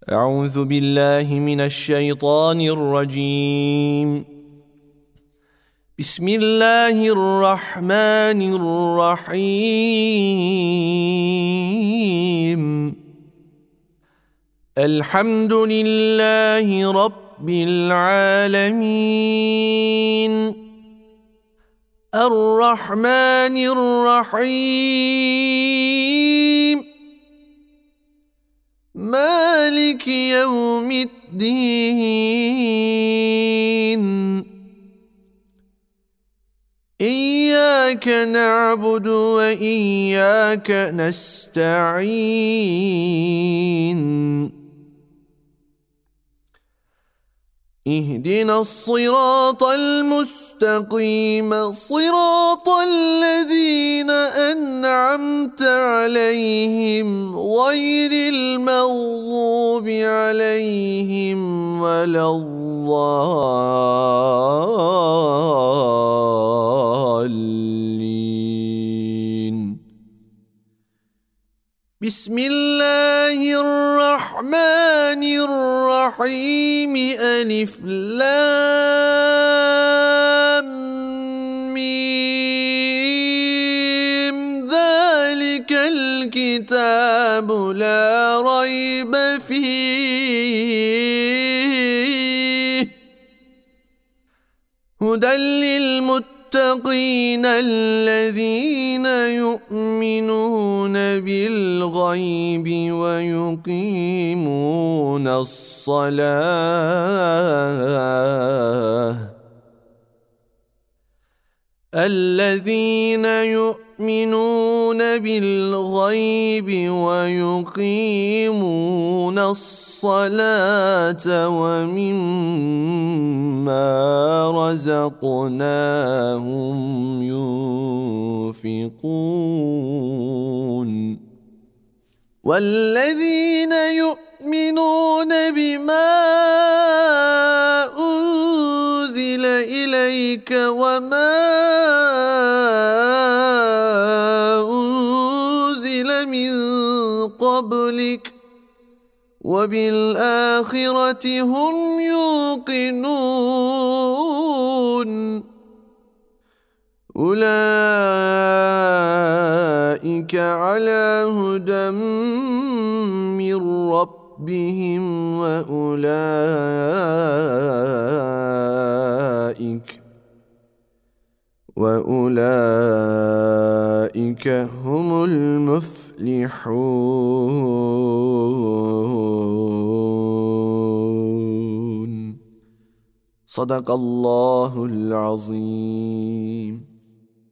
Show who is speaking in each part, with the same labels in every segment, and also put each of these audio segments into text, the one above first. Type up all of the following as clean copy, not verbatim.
Speaker 1: أعوذ بالله من الشيطان الرجيم. بسم الله الرحمن الرحيم. الحمد لله رب العالمين، الرحمن الرحيم، مالك يوم الدين. إياك نعبد وإياك نستعين. اهدنا الصراط المستقيم، صراط الذين أنعمت عليهم غير المغضوب عليهم ولا الضالين. بسم الله الرحمن الرحيم. ألف لام ميم. ذلك الكتاب لا ريب فيه، هدى للمتقين الذين يؤمنون بالغيب ويقيمون الصلاة. الذين يؤمنون بالغيب ويقيمون الصلاة ومما رزقناهم ينفقون. والذين يؤمنون بما أنزل إليك وما أنزل من قبلك وبالآخرة هم يوقنون. أولئك على هدى من ربهم وأولئك هم المفلحون. صدق الله العظيم.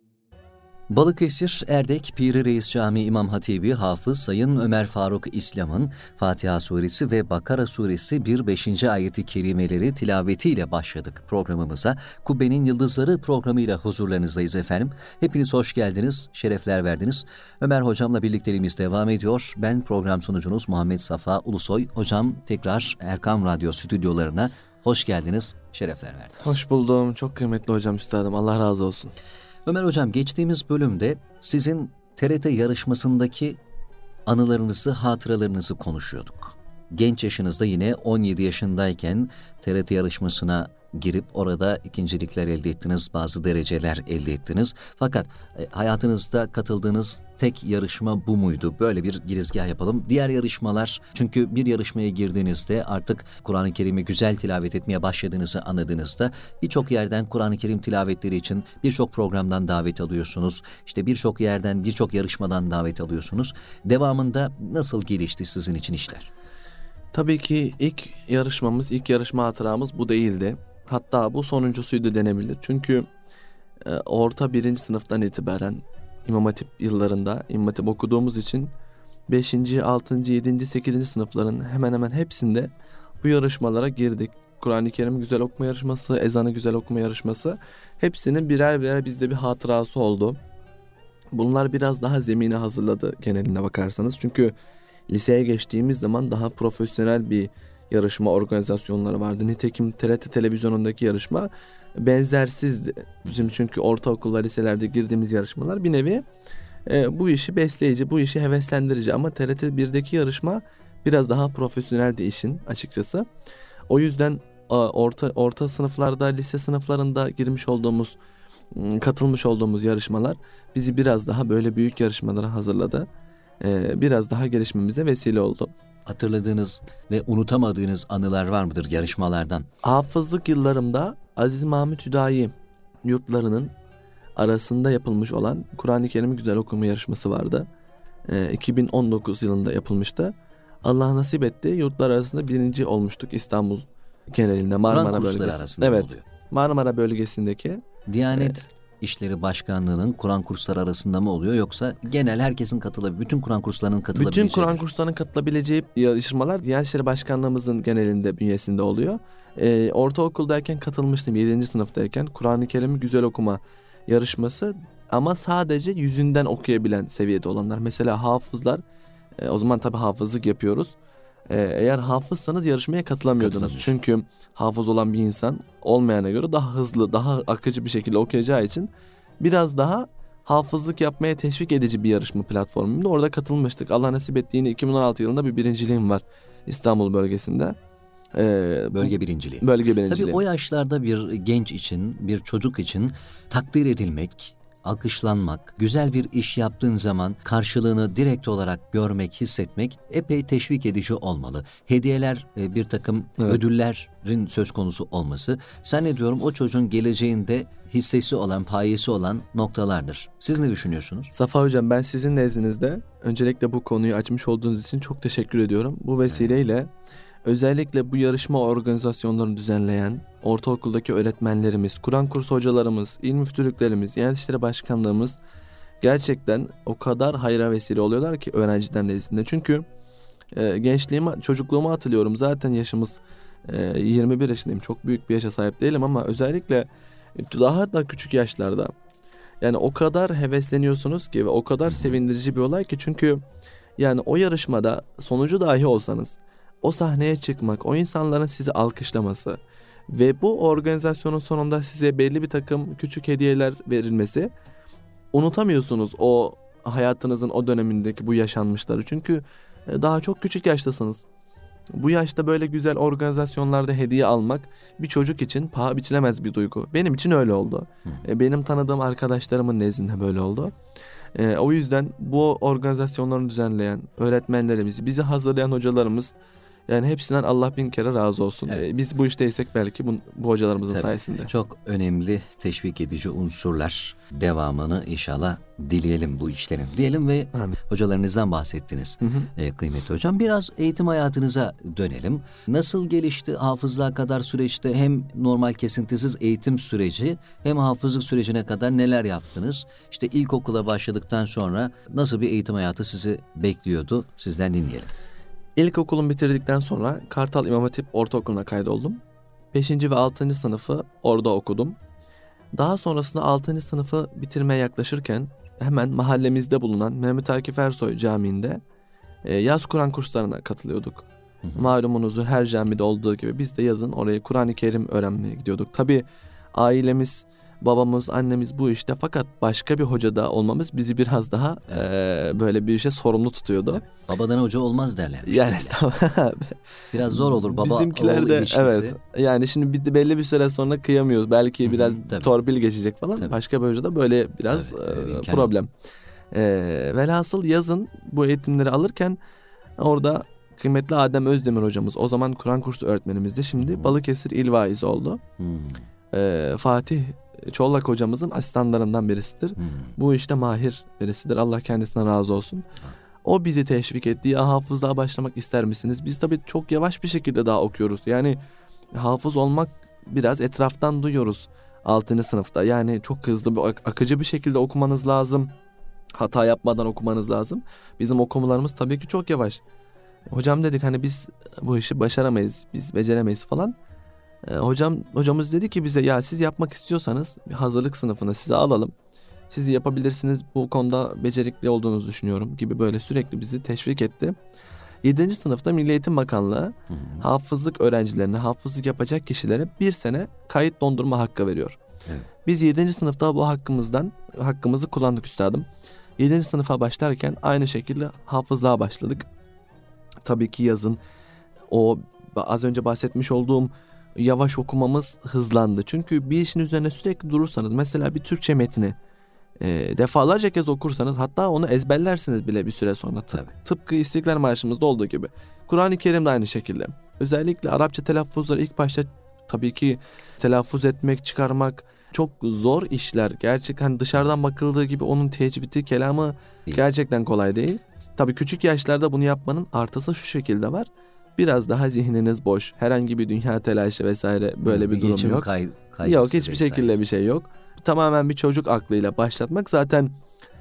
Speaker 2: Balıkesir Erdek Piri Reis Camii İmam Hatibi Hafız Sayın Ömer Faruk İslam'ın Fatiha Suresi ve Bakara Suresi 1-5. ayeti kerimeleri tilavetiyle başladık programımıza. Kubbenin Yıldızları programıyla huzurlarınızdayız efendim. Hepiniz hoş geldiniz, şerefler verdiniz. Ömer hocamla birlikteliğimiz devam ediyor. Ben program sunucunuz Muhammed Safa Ulusoy. Hocam tekrar Erkam Radyo stüdyolarına hoş geldiniz, şerefler verdiniz.
Speaker 1: Hoş buldum. Çok kıymetli hocam, üstadım. Allah razı olsun.
Speaker 2: Ömer hocam, geçtiğimiz bölümde sizin TRT yarışmasındaki anılarınızı, hatıralarınızı konuşuyorduk. Genç yaşınızda yine 17 yaşındayken TRT yarışmasına girip orada ikincilikler elde ettiniz, bazı dereceler elde ettiniz. Fakat hayatınızda katıldığınız tek yarışma bu muydu? Böyle bir girizgah yapalım. Diğer yarışmalar, çünkü bir yarışmaya girdiğinizde artık Kur'an-ı Kerim'i güzel tilavet etmeye başladığınızı anladığınızda birçok yerden Kur'an-ı Kerim tilavetleri için birçok programdan davet alıyorsunuz. İşte birçok yerden, birçok yarışmadan davet alıyorsunuz. Devamında nasıl gelişti sizin için işler?
Speaker 1: Tabii ki ilk yarışma hatıramız bu değildi. Hatta bu sonuncusuydu denebilir. Çünkü orta 1. sınıftan itibaren İmam Hatip yıllarında İmam Hatip okuduğumuz için 5. 6. 7. 8. sınıfların hemen hemen hepsinde bu yarışmalara girdik. Kur'an-ı Kerim güzel okuma yarışması, ezanı güzel okuma yarışması, hepsinin birer birer bizde bir hatırası oldu. Bunlar biraz daha zemini hazırladı geneline bakarsanız. Çünkü liseye geçtiğimiz zaman daha profesyonel bir yarışma organizasyonları vardı. Nitekim TRT televizyonundaki yarışma benzersizdi. Bizim çünkü ortaokullar, liselerde girdiğimiz yarışmalar bir nevi bu işi besleyici, bu işi heveslendirici, ama TRT 1'deki yarışma Biraz daha profesyoneldi işin açıkçası. O yüzden orta sınıflarda, lise sınıflarında katılmış olduğumuz yarışmalar bizi biraz daha böyle büyük yarışmalara hazırladı. Biraz daha gelişmemize vesile oldu.
Speaker 2: Hatırladığınız ve unutamadığınız anılar var mıdır yarışmalardan?
Speaker 1: Hafızlık yıllarımda Aziz Mahmut Hüdayi yurtlarının arasında yapılmış olan Kur'an-ı Kerim'i güzel okuma yarışması vardı. 2019 yılında yapılmıştı. Allah nasip etti. Yurtlar arasında birinci olmuştuk İstanbul genelinde, Marmara bölgesi.
Speaker 2: Arasında
Speaker 1: evet.
Speaker 2: oluyor?
Speaker 1: Marmara bölgesindeki.
Speaker 2: Diyanet İşleri Başkanlığı'nın Kur'an kursları arasında mı oluyor, yoksa genel herkesin bütün Kur'an kurslarının katılabileceği?
Speaker 1: Bütün Kur'an kurslarının katılabileceği yarışmalar Diyanet İşleri Başkanlığımızın genelinde bünyesinde oluyor. Ortaokuldayken katılmıştım, 7. sınıftayken Kur'an-ı Kerim'i güzel okuma yarışması, ama sadece yüzünden okuyabilen seviyede olanlar. Mesela hafızlar, o zaman tabii hafızlık yapıyoruz. Eğer hafızsanız yarışmaya katılamıyordunuz. Çünkü hafız olan bir insan olmayana göre daha hızlı, daha akıcı bir şekilde okuyacağı için biraz daha hafızlık yapmaya teşvik edici bir yarışma platformunda orada katılmıştık. Allah nasip etti, yine 2016 yılında bir birinciliğim var İstanbul bölgesinde.
Speaker 2: Bölge birinciliği.
Speaker 1: Bölge birinciliği.
Speaker 2: Tabii o yaşlarda bir genç için, bir çocuk için takdir edilmek, alkışlanmak, güzel bir iş yaptığın zaman karşılığını direkt olarak görmek, hissetmek epey teşvik edici olmalı. Hediyeler, bir takım ödüllerin söz konusu olması, zannediyorum o çocuğun geleceğinde hissesi olan, payesi olan noktalardır. Siz ne düşünüyorsunuz?
Speaker 1: Safa Hocam, ben sizin nezdinizde öncelikle bu konuyu açmış olduğunuz için çok teşekkür ediyorum. Bu vesileyle özellikle bu yarışma organizasyonlarını düzenleyen ortaokuldaki öğretmenlerimiz, Kur'an kursu hocalarımız, il müftülüklerimiz, Diyanet İşleri Başkanlığımız gerçekten o kadar hayra vesile oluyorlar ki öğrenciler nezdinde. Çünkü çocukluğumu hatırlıyorum. Zaten yaşımız 21 yaşındayım. Çok büyük bir yaşa sahip değilim ama özellikle daha da küçük yaşlarda yani o kadar hevesleniyorsunuz ki ve o kadar sevindirici bir olay ki, çünkü yani o yarışmada sonucu dahi olsanız o sahneye çıkmak, o insanların sizi alkışlaması ve bu organizasyonun sonunda size belli bir takım küçük hediyeler verilmesi, unutamıyorsunuz o hayatınızın o dönemindeki bu yaşanmışları. Çünkü daha çok küçük yaştasınız. Bu yaşta böyle güzel organizasyonlarda hediye almak bir çocuk için paha biçilemez bir duygu. Benim için öyle oldu. Benim tanıdığım arkadaşlarımın nezdinde böyle oldu. O yüzden bu organizasyonları düzenleyen öğretmenlerimiz, bizi hazırlayan hocalarımız, yani hepsinden Allah bin kere razı olsun.
Speaker 2: Evet.
Speaker 1: Biz bu işteysek belki bu hocalarımızın sayesinde.
Speaker 2: Çok önemli teşvik edici unsurlar. Devamını inşallah dileyelim bu işlerin. Diyelim ve
Speaker 1: Amin.
Speaker 2: Hocalarınızdan bahsettiniz kıymetli hocam. Biraz eğitim hayatınıza dönelim. Nasıl gelişti hafızlığa kadar süreçte, hem normal kesintisiz eğitim süreci hem hafızlık sürecine kadar neler yaptınız? İşte ilkokula başladıktan sonra nasıl bir eğitim hayatı sizi bekliyordu? Sizden dinleyelim.
Speaker 1: İlkokulumu bitirdikten sonra Kartal İmam Hatip Ortaokulu'na kaydoldum. 5. ve 6. sınıfı orada okudum. Daha sonrasında 6. sınıfı bitirmeye yaklaşırken hemen mahallemizde bulunan Mehmet Akif Ersoy Camii'nde yaz Kur'an kurslarına katılıyorduk. Malumunuz her camide olduğu gibi biz de yazın oraya Kur'an-ı Kerim öğrenmeye gidiyorduk. Tabii ailemiz, babamız, annemiz bu işte, fakat başka bir hocada olmamız bizi biraz daha böyle bir işe sorumlu tutuyordu.
Speaker 2: Evet. Babadan hoca olmaz derler.
Speaker 1: Yani
Speaker 2: biraz zor olur baba
Speaker 1: bizimkiler de
Speaker 2: ilişkisi.
Speaker 1: Evet. Yani şimdi belli bir süre sonra kıyamıyoruz. Belki biraz torpil geçecek falan.
Speaker 2: Tabii.
Speaker 1: Başka bir hocada böyle biraz problem. Velhasıl yazın bu eğitimleri alırken orada kıymetli Adem Özdemir hocamız, o zaman Kur'an kursu öğretmenimizdi. Şimdi Balıkesir İl Vaizi oldu. Fatih Çollak hocamızın asistanlarından birisidir. Bu işte mahir birisidir. Allah kendisinden razı olsun. O bizi teşvik etti. Ya hafızlığa başlamak ister misiniz? Biz tabii çok yavaş bir şekilde daha okuyoruz. Yani hafız olmak biraz etraftan duyuyoruz 6. sınıfta. Yani çok hızlı, akıcı bir şekilde okumanız lazım. Hata yapmadan okumanız lazım. Bizim okumalarımız tabii ki çok yavaş. Hocam dedik, hani biz bu işi başaramayız, biz beceremeyiz falan. Hocamız dedi ki bize, ya siz yapmak istiyorsanız hazırlık sınıfına sizi alalım. Siz yapabilirsiniz, bu konuda becerikli olduğunuzu düşünüyorum gibi böyle sürekli bizi teşvik etti. 7. sınıfta Milli Eğitim Bakanlığı hafızlık öğrencilerine, hafızlık yapacak kişilere 1 sene kayıt dondurma hakkı veriyor.
Speaker 2: Evet.
Speaker 1: Biz 7. sınıfta bu hakkımızı kullandık üstadım. 7. sınıfa başlarken aynı şekilde hafızlığa başladık. Tabii ki yazın o az önce bahsetmiş olduğum yavaş okumamız hızlandı. Çünkü bir işin üzerine sürekli durursanız, mesela bir Türkçe metni defalarca kez okursanız, hatta onu ezberlersiniz bile bir süre sonra. Tıpkı İstiklal Marşımızda olduğu gibi. Kur'an-ı Kerim de aynı şekilde. Özellikle Arapça telaffuzları ilk başta tabii ki telaffuz etmek, çıkarmak çok zor işler. Gerçekten dışarıdan bakıldığı gibi onun tecvidi, kelamı gerçekten kolay değil. Tabii küçük yaşlarda bunu yapmanın artısı şu şekilde var. Biraz daha zihniniz boş. Herhangi bir dünya telaşı vesaire böyle bir durum yok. Yok, hiçbir şekilde bir şey yok. Tamamen bir çocuk aklıyla başlatmak. Zaten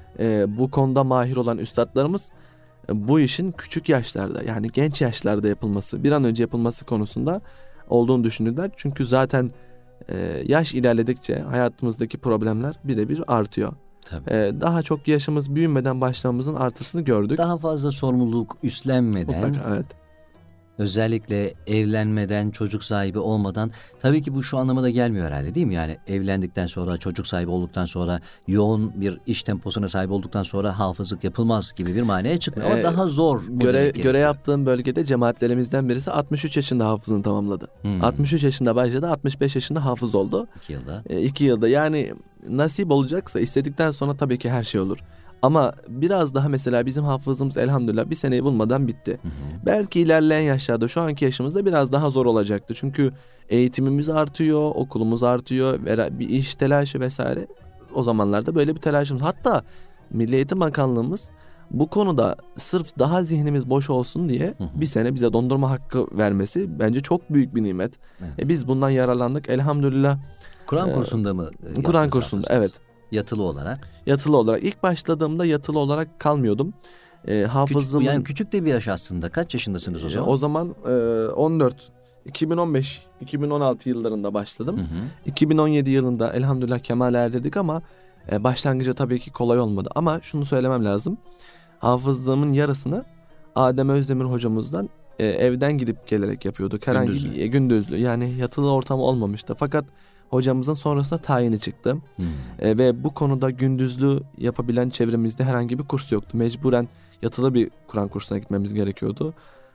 Speaker 1: bu konuda mahir olan üstadlarımız bu işin küçük yaşlarda, yani genç yaşlarda yapılması, bir an önce yapılması konusunda olduğunu düşünürler. Çünkü zaten yaş ilerledikçe hayatımızdaki problemler birebir artıyor. Daha çok yaşımız büyümeden başlamamızın artısını gördük.
Speaker 2: Daha fazla sorumluluk üstlenmeden,
Speaker 1: mutlaka, evet.
Speaker 2: Özellikle evlenmeden, çocuk sahibi olmadan, tabii ki bu şu anlama da gelmiyor herhalde, değil mi? Yani evlendikten sonra, çocuk sahibi olduktan sonra, yoğun bir iş temposuna sahip olduktan sonra hafızlık yapılmaz gibi bir manaya çıkmıyor. Ama daha zor.
Speaker 1: Göre yaptığım bölgede cemaatlerimizden birisi 63 yaşında hafızını tamamladı. 63 yaşında başladı, 65 yaşında hafız oldu.
Speaker 2: 2 yılda.
Speaker 1: 2 yılda, yani nasip olacaksa, istedikten sonra tabii ki her şey olur. Ama biraz daha, mesela bizim hafızımız elhamdülillah bir seneyi bulmadan bitti. Belki ilerleyen yaşlarda, şu anki yaşımızda biraz daha zor olacaktı. Çünkü eğitimimiz artıyor, okulumuz artıyor, bir iş telaşı vesaire. O zamanlarda böyle bir telaşımız. Hatta Milli Eğitim Bakanlığımız bu konuda sırf daha zihnimiz boş olsun diye bir sene bize dondurma hakkı vermesi bence çok büyük bir nimet. Biz bundan yararlandık elhamdülillah.
Speaker 2: Kur'an kursunda mı?
Speaker 1: Kur'an kursunda, evet.
Speaker 2: Yatılı olarak?
Speaker 1: Yatılı olarak. İlk başladığımda yatılı olarak kalmıyordum. Hafızlığımın...
Speaker 2: Yani küçük de bir yaş aslında. Kaç yaşındasınız o zaman?
Speaker 1: O zaman 14. 2015-2016 yıllarında başladım. 2017 yılında elhamdülillah kemale erdirdik ama başlangıcı tabii ki kolay olmadı. Ama şunu söylemem lazım. Hafızlığımın yarısını Adem Özdemir hocamızdan evden gidip gelerek yapıyorduk. Herhangi bir gündüzlü, yani yatılı ortam olmamıştı. Fakat hocamızın sonrasında tayini çıktı. Ve bu konuda gündüzlü yapabilen çevremizde herhangi bir kurs yoktu. Mecburen yatılı bir Kur'an kursuna gitmemiz gerekiyordu.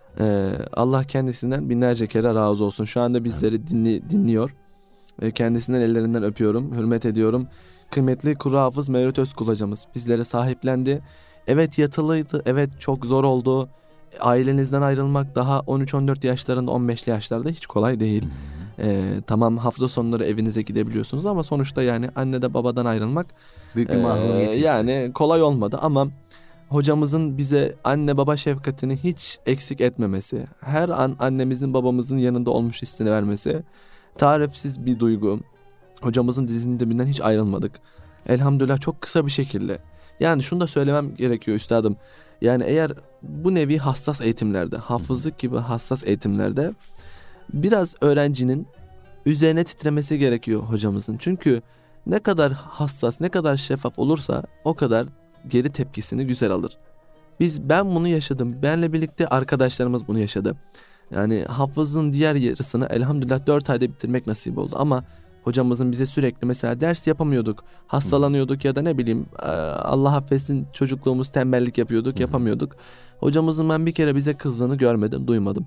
Speaker 1: Allah kendisinden binlerce kere razı olsun. Şu anda bizleri dinliyor. Kendisinden ellerinden öpüyorum, hürmet ediyorum. Kıymetli Kuru Hafız Mevlüt Özkul hocamız bizlere sahiplendi. Evet, yatılıydı, evet çok zor oldu. Ailenizden ayrılmak daha 13-14 yaşlarında, 15'li yaşlarda hiç kolay değil. Tamam, hafta sonları evinize gidebiliyorsunuz ama sonuçta yani annede babadan ayrılmak
Speaker 2: büyük bir mahrumiyet.
Speaker 1: Yani kolay olmadı ama hocamızın bize anne baba şefkatini hiç eksik etmemesi, her an annemizin babamızın yanında olmuş hissini vermesi tarifsiz bir duygu. Hocamızın dizinin dibinden hiç ayrılmadık. Elhamdülillah çok kısa bir şekilde. Yani şunu da söylemem gerekiyor üstadım. Yani eğer bu nevi hassas eğitimlerde, hafızlık gibi hassas eğitimlerde biraz öğrencinin üzerine titremesi gerekiyor hocamızın. Çünkü ne kadar hassas, ne kadar şeffaf olursa o kadar geri tepkisini güzel alır. Ben bunu yaşadım. Benle birlikte arkadaşlarımız bunu yaşadı. Yani hafızın diğer yarısını elhamdülillah 4 ayda bitirmek nasip oldu. Ama hocamızın bize sürekli, mesela ders yapamıyorduk, hastalanıyorduk ya da ne bileyim Allah affetsin çocukluğumuz, tembellik yapıyorduk, yapamıyorduk. Hocamızın ben bir kere bize kızdığını görmedim, duymadım.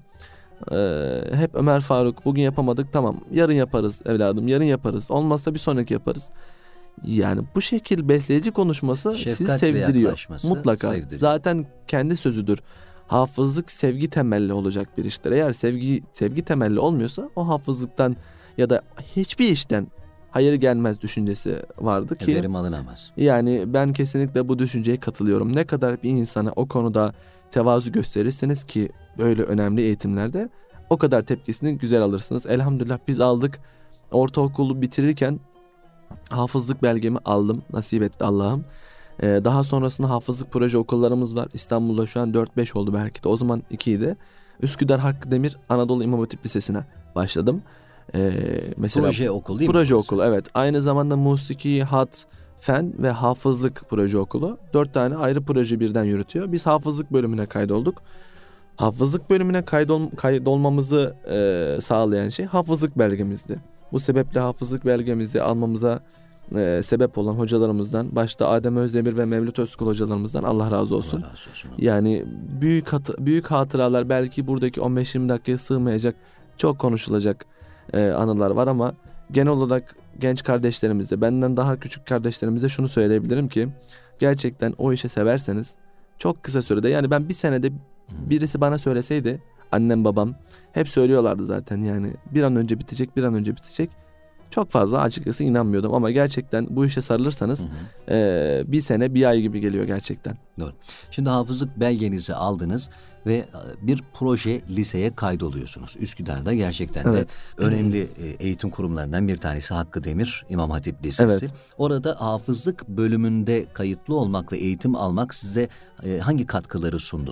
Speaker 1: Hep Ömer Faruk, bugün yapamadık, tamam yarın yaparız evladım, yarın yaparız, olmazsa bir sonraki yaparız. Yani bu şekil besleyici konuşması sizi sevdiriyor mutlaka. Zaten kendi sözüdür. Hafızlık sevgi temelli olacak bir iştir. Eğer sevgi temelli olmuyorsa o hafızlıktan ya da hiçbir işten hayır gelmez düşüncesi vardı ki
Speaker 2: verim alınamaz.
Speaker 1: Yani ben kesinlikle bu düşünceye katılıyorum. Ne kadar bir insana o konuda tevazu gösterirseniz ki böyle önemli eğitimlerde, o kadar tepkisini güzel alırsınız. Elhamdülillah biz aldık. Ortaokulu bitirirken hafızlık belgemi aldım. Nasip etti Allah'ım. Daha sonrasında hafızlık proje okullarımız var. İstanbul'da şu an 4-5 oldu belki de. O zaman 2'ydi. Üsküdar Hakkı Demir Anadolu İmam Hatip Lisesi'ne başladım. Mesela
Speaker 2: proje okul değil mi?
Speaker 1: Proje okulu, evet. Aynı zamanda musiki, hat, fen ve hafızlık proje okulu. 4 tane ayrı proje birden yürütüyor. Biz hafızlık bölümüne kaydolduk. Hafızlık bölümüne kaydolmamızı sağlayan şey hafızlık belgemizdi. Bu sebeple hafızlık belgemizi almamıza sebep olan hocalarımızdan, başta Adem Özdemir ve Mevlüt Özkul hocalarımızdan Allah razı olsun.
Speaker 2: Allah razı olsun.
Speaker 1: Yani büyük hatıralar, belki buradaki 15-20 dakikaya sığmayacak çok konuşulacak anılar var ama genel olarak genç kardeşlerimize, benden daha küçük kardeşlerimize şunu söyleyebilirim ki gerçekten o işi severseniz çok kısa sürede, yani ben bir senede birisi bana söyleseydi, annem babam hep söylüyorlardı zaten, yani bir an önce bitecek. Çok fazla açıkçası inanmıyordum ama gerçekten bu işe sarılırsanız bir sene bir ay gibi geliyor gerçekten.
Speaker 2: Doğru. Şimdi hafızlık belgenizi aldınız ve bir proje liseye kaydoluyorsunuz. Üsküdar'da gerçekten de önemli eğitim kurumlarından bir tanesi Hakkı Demir İmam Hatip Lisesi.
Speaker 1: Evet.
Speaker 2: Orada hafızlık bölümünde kayıtlı olmak ve eğitim almak size hangi katkıları sundu?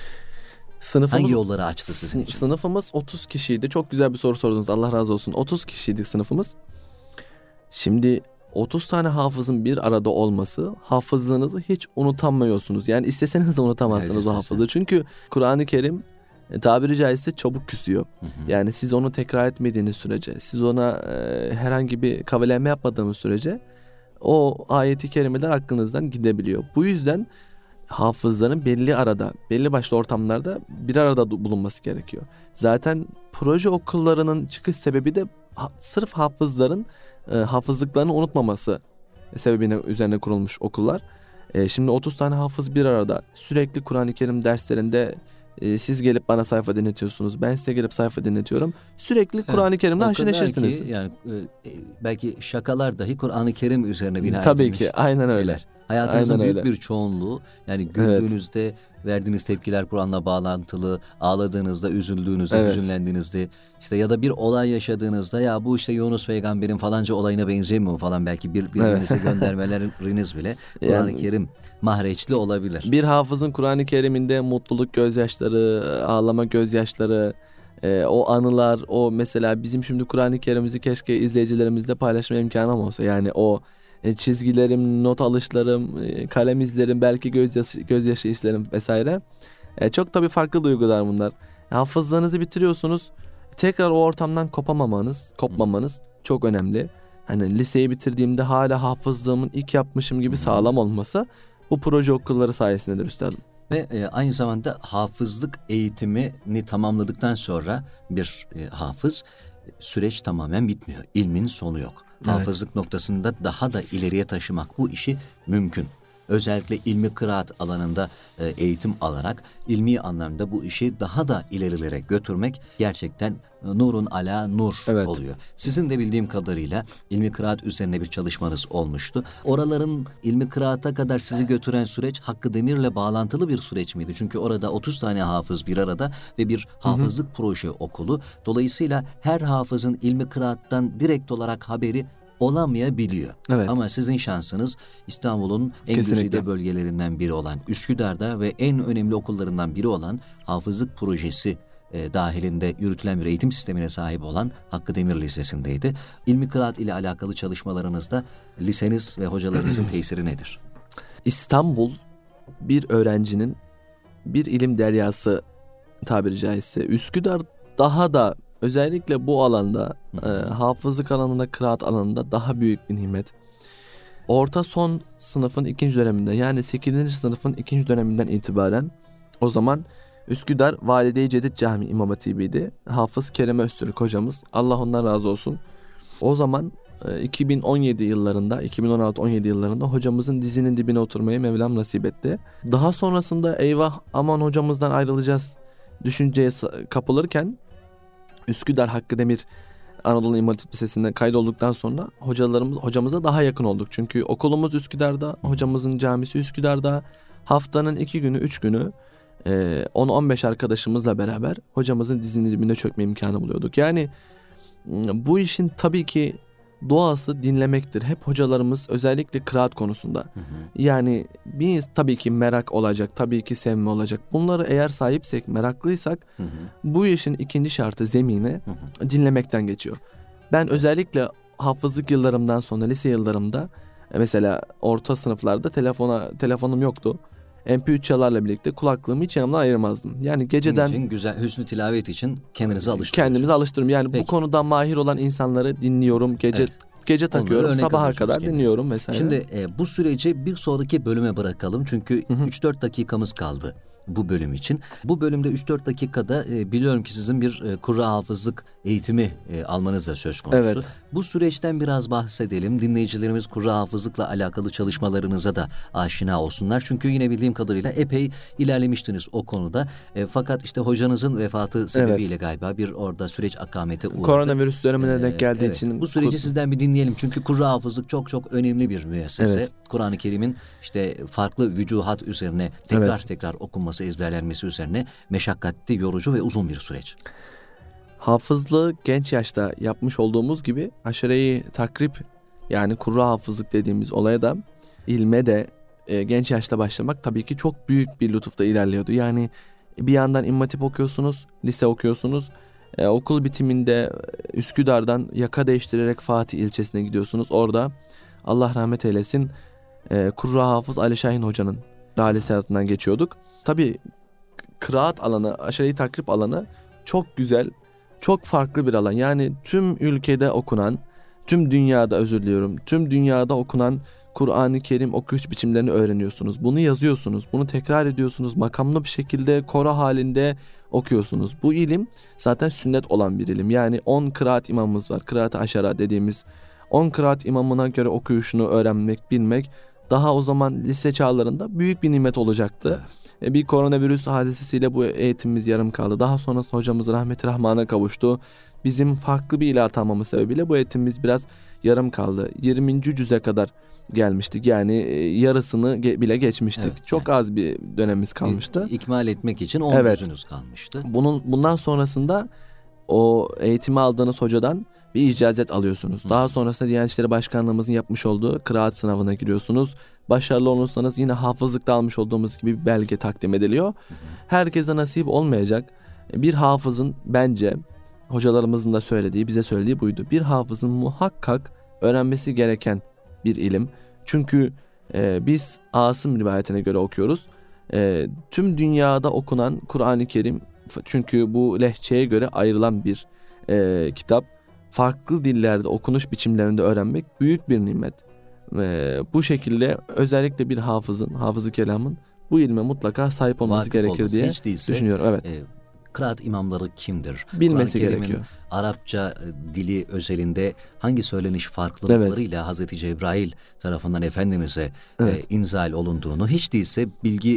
Speaker 2: Hangi yolları açtı sizin için?
Speaker 1: Sınıfımız 30 kişiydi. Çok güzel bir soru sordunuz. Allah razı olsun. 30 kişiydi sınıfımız. Şimdi 30 tane hafızın bir arada olması, hafızlığınızı hiç unutamıyorsunuz. Yani isteseniz de unutamazsınız o hafızlığı. Çünkü Kur'an-ı Kerim tabiri caizse çabuk küsüyor. Yani siz onu tekrar etmediğiniz sürece, siz ona herhangi bir kaveleme yapmadığınız sürece o ayeti kerimeler aklınızdan gidebiliyor. Bu yüzden hafızların belli başlı ortamlarda bir arada bulunması gerekiyor. Zaten proje okullarının çıkış sebebi de sırf hafızların hafızlıklarını unutmaması sebebine üzerine kurulmuş okullar. Şimdi 30 tane hafız bir arada sürekli Kur'an-ı Kerim derslerinde siz gelip bana sayfa dinletiyorsunuz, ben size gelip sayfa dinletiyorum. Sürekli Kur'an-ı Kerim'le haşır neşirsiniz.
Speaker 2: Yani belki şakalar dahi Kur'an-ı Kerim üzerine bina edilmiş.
Speaker 1: Tabii ki, aynen öyle.
Speaker 2: Hayatınızın büyük bir çoğunluğu, yani güldüğünüzde verdiğiniz tepkiler Kur'an'la bağlantılı, ağladığınızda, üzüldüğünüzde, hüzünlendiğinizde, işte ya da bir olay yaşadığınızda, ya bu işte Yunus peygamberin falanca olayına benzemiyor falan, belki birbirinize göndermeleriniz bile Kur'an-ı Kerim mahreçli olabilir.
Speaker 1: Bir hafızın Kur'an-ı Kerim'inde mutluluk gözyaşları, ağlama gözyaşları, o anılar, o mesela bizim şimdi Kur'an-ı Kerim'imizi keşke izleyicilerimizle paylaşma imkanım olsa. Yani o çizgilerim, not alışlarım, kalem izlerim, belki gözyaşı izlerim vesaire. Çok tabii farklı duygular bunlar. Hafızlarınızı bitiriyorsunuz. Tekrar o ortamdan kopmamanız çok önemli. Hani liseyi bitirdiğimde hala hafızlığımın ilk yapmışım gibi sağlam olması bu proje okulları sayesindedir üstadım.
Speaker 2: Ve aynı zamanda hafızlık eğitimini tamamladıktan sonra bir hafız, süreç tamamen bitmiyor. İlmin sonu yok. Hafızlık noktasında daha da ileriye taşımak bu işi mümkün. Özellikle ilmi kıraat alanında eğitim alarak ilmi anlamda bu işi daha da ilerilere götürmek gerçekten nurun ala nur oluyor. Sizin de bildiğim kadarıyla ilmi kıraat üzerine bir çalışmanız olmuştu. Oraların ilmi kıraata kadar sizi götüren süreç Hakkı Demir'le bağlantılı bir süreç miydi? Çünkü orada 30 tane hafız bir arada ve bir hafızlık proje okulu. Dolayısıyla her hafızın ilmi kıraattan direkt olarak haberi olamayabiliyor. Ama sizin şansınız İstanbul'un en güzide bölgelerinden biri olan Üsküdar'da ve en önemli okullarından biri olan hafızlık projesi dahilinde yürütülen bir eğitim sistemine sahip olan Hakkı Demir Lisesi'ndeydi. İlmi kıraat ile alakalı çalışmalarınızda liseniz ve hocalarınızın tesiri nedir?
Speaker 1: İstanbul bir öğrencinin bir ilim deryası tabiri caizse. Üsküdar daha da özellikle bu alanda hafızlık alanında, kıraat alanında daha büyük bir nimet. Orta son sınıfın 2. döneminde, yani 8. sınıfın 2. döneminden itibaren o zaman Üsküdar Valide-i Cedid Camii İmam Hatibi'ydi. Hafız Kerem Öztürk hocamız, Allah ondan razı olsun. O zaman 2017 yıllarında, 2016-17 yıllarında hocamızın dizinin dibine oturmayı Mevlam nasip etti. Daha sonrasında eyvah aman hocamızdan ayrılacağız düşünceye kapılırken Üsküdar Hakkı Demir Anadolu İmam Hatip Lisesi'nde kaydolduktan sonra hocamıza daha yakın olduk. Çünkü okulumuz Üsküdar'da, hocamızın camisi Üsküdar'da. Haftanın 2 günü, 3 günü 10-15 arkadaşımızla beraber hocamızın dizinin dibinde çökme imkanı buluyorduk. Yani bu işin tabii ki doğası dinlemektir. Hep hocalarımız özellikle kıraat konusunda. Yani bir tabii ki merak olacak, tabii ki sevme olacak. Bunları eğer sahipsek, meraklıysak bu işin ikinci şartı, zemine dinlemekten geçiyor. Ben özellikle hafızlık yıllarımdan sonra lise yıllarımda mesela orta sınıflarda telefonum yoktu. MP3 çalarla birlikte kulaklığımı hiç yanımdan ayırmazdım. Yani geceden...
Speaker 2: Bunun için güzel, hüsnü tilavet için kendinizi alıştırıyorsunuz.
Speaker 1: Kendimizi alıştırıyorum. Yani
Speaker 2: Peki.
Speaker 1: Bu konuda mahir olan insanları dinliyorum. Gece Gece takıyorum,
Speaker 2: örnek
Speaker 1: sabaha
Speaker 2: alıyorsunuz
Speaker 1: kadar
Speaker 2: kendinize.
Speaker 1: dinliyorum vesaire.
Speaker 2: Şimdi bu süreci bir sonraki bölüme bırakalım. Çünkü 3-4 dakikamız kaldı bu bölüm için. Bu bölümde 3-4 dakikada biliyorum ki sizin bir Kur'an hafızlık eğitimi almanız da söz konusu.
Speaker 1: Evet.
Speaker 2: Bu süreçten biraz bahsedelim. Dinleyicilerimiz Kur'an hafızlıkla alakalı çalışmalarınıza da aşina olsunlar. Çünkü yine bildiğim kadarıyla epey ilerlemiştiniz o konuda. Fakat işte hocanızın vefatı sebebiyle galiba bir orada süreç akamete uğradı.
Speaker 1: Koronavirüs dönemine denk geldiği için.
Speaker 2: Bu süreci sizden bir dinleyelim. Çünkü Kur'an hafızlık çok çok önemli bir müessese.
Speaker 1: Evet.
Speaker 2: Kur'an-ı Kerim'in işte farklı vücuhat üzerine tekrar okunması, ezberlenmesi üzerine meşakkatli, yorucu ve uzun bir süreç.
Speaker 1: Hafızlığı genç yaşta yapmış olduğumuz gibi aşere-i takrib, yani Kur'an hafızlık dediğimiz olaya da, ilme de genç yaşta başlamak tabii ki çok büyük bir lütufta ilerliyordu. Yani bir yandan İmam Hatip okuyorsunuz, lise okuyorsunuz. Okul bitiminde Üsküdar'dan yaka değiştirerek Fatih ilçesine gidiyorsunuz. Orada Allah rahmet eylesin Kurra Hafız Ali Şahin Hoca'nın lalesi hayatından geçiyorduk. Tabii kıraat alanı, aşere-i takrib alanı çok güzel, çok farklı bir alan. Yani tüm ülkede okunan, tüm dünyada okunan Kur'an-ı Kerim okuyuş biçimlerini öğreniyorsunuz. Bunu yazıyorsunuz, bunu tekrar ediyorsunuz. Makamlı bir şekilde kora halinde okuyorsunuz. Bu ilim zaten sünnet olan bir ilim. Yani 10 kıraat imamımız var. Kıraat-ı aşara dediğimiz 10 kıraat imamına göre okuyuşunu öğrenmek, bilmek daha o zaman lise çağlarında büyük bir nimet olacaktı. Bir koronavirüs hadisesiyle bu eğitimimiz yarım kaldı. Daha sonrasında hocamız rahmeti rahmana kavuştu. Bizim farklı bir ile atanmamız sebebiyle bu eğitimimiz biraz yarım kaldı. 20. cüze kadar gelmiştik. Yani yarısını bile geçmiştik.
Speaker 2: Evet,
Speaker 1: çok az bir dönemimiz kalmıştı.
Speaker 2: İkmal etmek için 10 yüzünüz kalmıştı.
Speaker 1: Bundan sonrasında o eğitimi aldığınız hocadan bir icazet alıyorsunuz. Daha sonrasında Diyanet İşleri Başkanlığımızın yapmış olduğu kıraat sınavına giriyorsunuz. Başarılı olursanız yine hafızlıkta almış olduğumuz gibi bir belge takdim ediliyor. Herkese nasip olmayacak. Bir hafızın, bence hocalarımızın da bize söylediği buydu. Bir hafızın muhakkak öğrenmesi gereken bir ilim. Çünkü biz Asım rivayetine göre okuyoruz. Tüm dünyada okunan Kur'an-ı Kerim, çünkü bu lehçeye göre ayrılan bir kitap. Farklı dillerde okunuş biçimlerinde öğrenmek büyük bir nimet. Bu şekilde özellikle bir hafızı kelamın bu ilme mutlaka sahip olması gerekir diye düşünüyorum. Evet.
Speaker 2: Kıraat imamları kimdir?
Speaker 1: Bilmesi gerekiyor.
Speaker 2: Arapça dili özelinde hangi söyleniş farklılıklarıyla Hazreti Cebrail tarafından Efendimiz'e inzal olunduğunu hiç değilse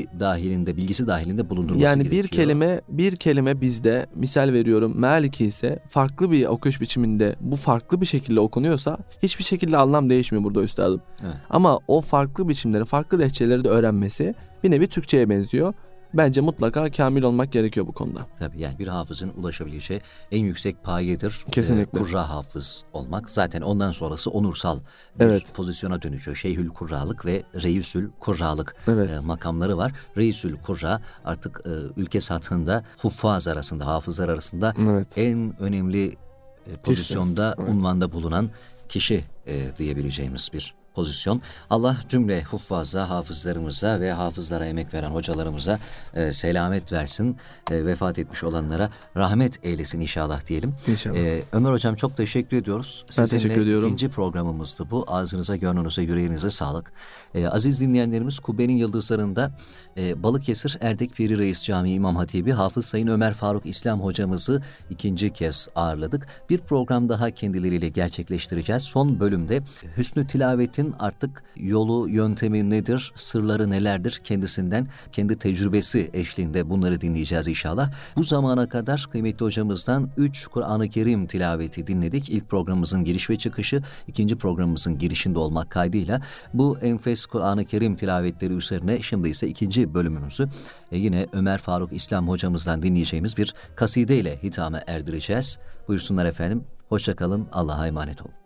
Speaker 2: bilgisi dahilinde bulundurması gerekiyor.
Speaker 1: Yani bir kelime bizde, misal veriyorum, Maliki ise farklı bir okuş biçiminde, bu farklı bir şekilde okunuyorsa hiçbir şekilde anlam değişmiyor burada üstadım. Evet. Ama o farklı biçimleri, farklı lehçeleri de öğrenmesi bir nevi Türkçe'ye benziyor. Bence mutlaka kamil olmak gerekiyor bu konuda.
Speaker 2: Tabii, yani bir hafızın ulaşabileceği en yüksek payedir.
Speaker 1: Kesinlikle.
Speaker 2: Kurra hafız olmak. Zaten ondan sonrası onursal bir pozisyona dönüşüyor. Şeyhül Kurralık ve Reisül Kurralık makamları var. Reisül Kurra artık ülke sathında hafızlar arasında en önemli pozisyonda, unvanda bulunan kişi diyebileceğimiz bir pozisyon. Allah cümle huffaza, hafızlarımıza ve hafızlara emek veren hocalarımıza selamet versin. Vefat etmiş olanlara rahmet eylesin inşallah diyelim.
Speaker 1: İnşallah.
Speaker 2: Ömer Hocam, çok teşekkür ediyoruz.
Speaker 1: Ben teşekkür ediyorum.
Speaker 2: İkinci programımızdı bu. Ağzınıza, gönlünüze, yüreğinize sağlık. Aziz dinleyenlerimiz, Kubbe'nin Yıldızları'nda Balıkesir Erdek Piri Reis Camii İmam Hatibi Hafız Sayın Ömer Faruk İslam hocamızı ikinci kez ağırladık. Bir program daha kendileriyle gerçekleştireceğiz. Son bölümde hüsnü tilavetin artık yolu, yöntemi nedir, sırları nelerdir kendisinden, kendi tecrübesi eşliğinde bunları dinleyeceğiz inşallah. Bu zamana kadar kıymetli hocamızdan 3 Kur'an-ı Kerim tilaveti dinledik. İlk programımızın giriş ve çıkışı, ikinci programımızın girişinde olmak kaydıyla bu enfes Kur'an-ı Kerim tilavetleri üzerine şimdi ise ikinci bölümümüzü yine Ömer Faruk İslam hocamızdan dinleyeceğimiz bir kaside ile hitama erdireceğiz. Buyursunlar efendim. Hoşça kalın. Allah'a emanet olun.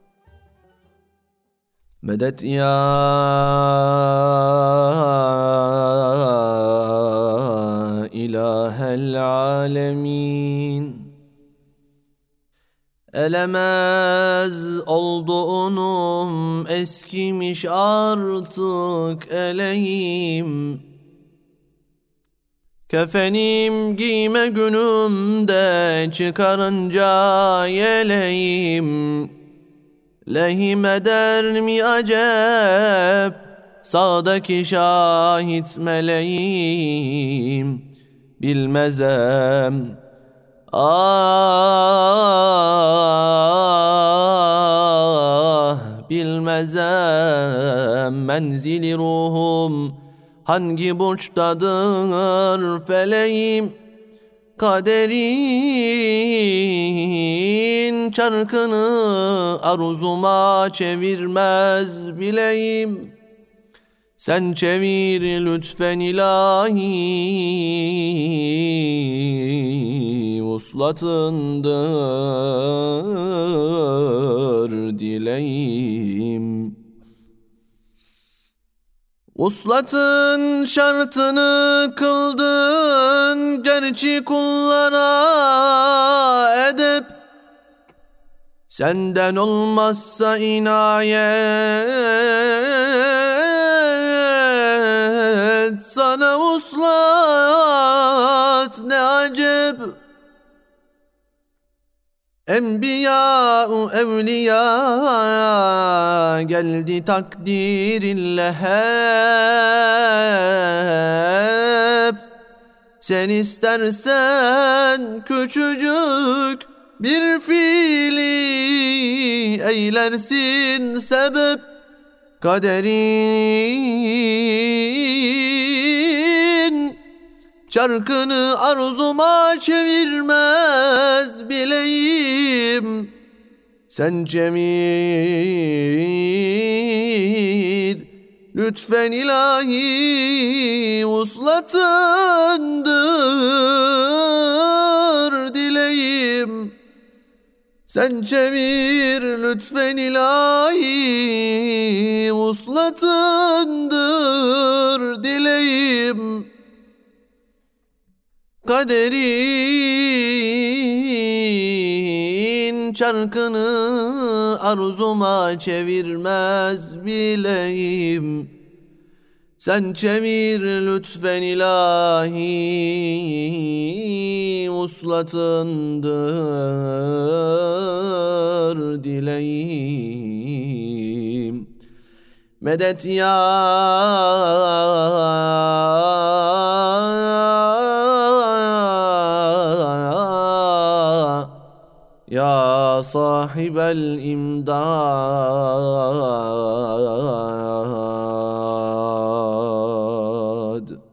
Speaker 1: Medet ya ilahel alemin. Elemez oldu unum, eskimiş artık eleğim. Kefenim giyme günümde, çıkarınca yeleğim. lehim eder mi acep, sağdaki şahit meleğim, bilmezem. Ah, bilmezem menzili ruhum hangi burçtadır feleğim. Kaderin çarkını arzuma çevirmez bileyim. Sen çevir lütfen ilahi, uslatındır dileğim. Uslatın şartını kıldın, gerçi kullara edep. Senden olmazsa inayet, sana uslat ne acep. Enbiya-u evliya geldi takdirinle hep. Sen istersen küçücük bir fiili eylersin sebep. Kaderin çarkını arzuma çevirmez bileyim. Sen çevir lütfen ilahi, uslatındır dileğim. Sen çevir lütfen ilahi, uslatındır dileğim. Kaderin çarkını arzuma çevirmez bileyim. Sen çevir lütfen ilahi, uslatındır dileğim. Medet ya ya sahibel imdad.